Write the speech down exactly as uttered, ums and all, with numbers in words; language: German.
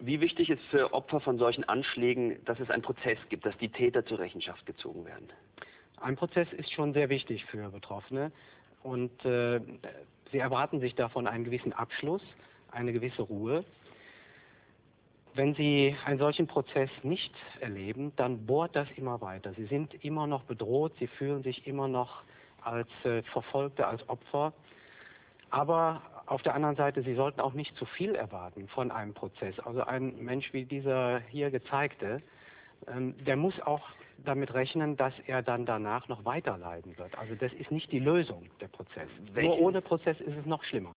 Wie wichtig ist für Opfer von solchen Anschlägen, dass es einen Prozess gibt, dass die Täter zur Rechenschaft gezogen werden? Ein Prozess ist schon sehr wichtig für Betroffene und äh, sie erwarten sich davon einen gewissen Abschluss, eine gewisse Ruhe. Wenn Sie einen solchen Prozess nicht erleben, dann bohrt das immer weiter. Sie sind immer noch bedroht, Sie fühlen sich immer noch als äh, Verfolgte, als Opfer. Aber auf der anderen Seite, Sie sollten auch nicht zu viel erwarten von einem Prozess. Also ein Mensch wie dieser hier gezeigte, ähm, der muss auch damit rechnen, dass er dann danach noch weiter leiden wird. Also das ist nicht die Lösung, der Prozess. Welche, Nur ohne Prozess ist es noch schlimmer.